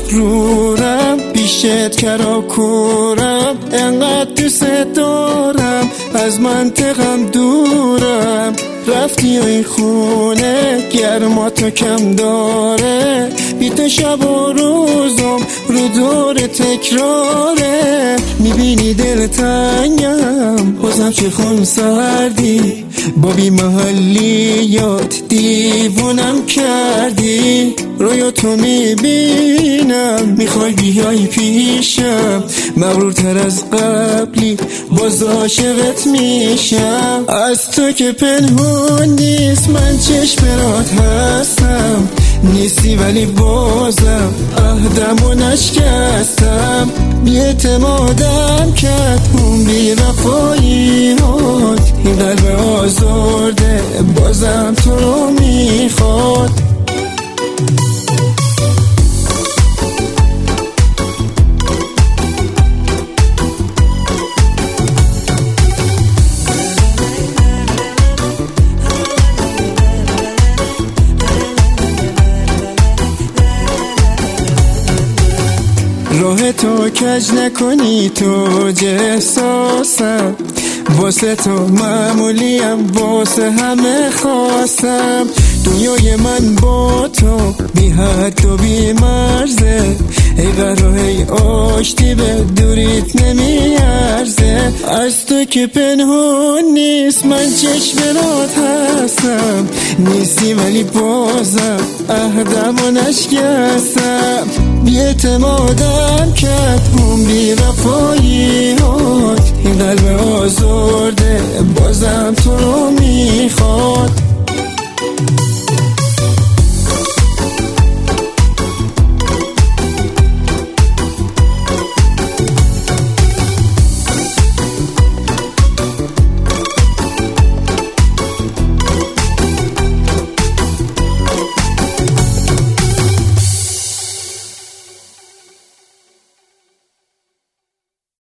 مغرورم، پیشت کراکورم، انقدر دوست دارم، از منطقم دورم. رفتی و این خونه گرما تو کم داره، بی تو شب و روزم رو دور تکراره. میبینی دل تنگم بازم چه خون سردی، با بی محلیات دیوونم کردی. رویا تو میبینم میخوای بیای پیشم، مغرورتر از قبلی باز عاشقت میشم. از تو که پنهون نیست من چشمرات هستم، نیستی ولی بازم عهدمو نشکستم. بی‌اعتمادم کرد اون بی‌وفایی‌هات، این قلب آزرده بازم تو رو میخواد. راه تو کج نکنی تو احساسم، واسه تو معمولیم واسه همه خواستم. دنیای من با تو بی حد و بی مرزه، ای قرار ای آشتی به دوریت نمیارزه. از تو که پنهون نیست من چشمرات هستم، نیستی ولی بازم عهدمو نشکستم. بی‌اعتمادم کرد اون بی‌وفایی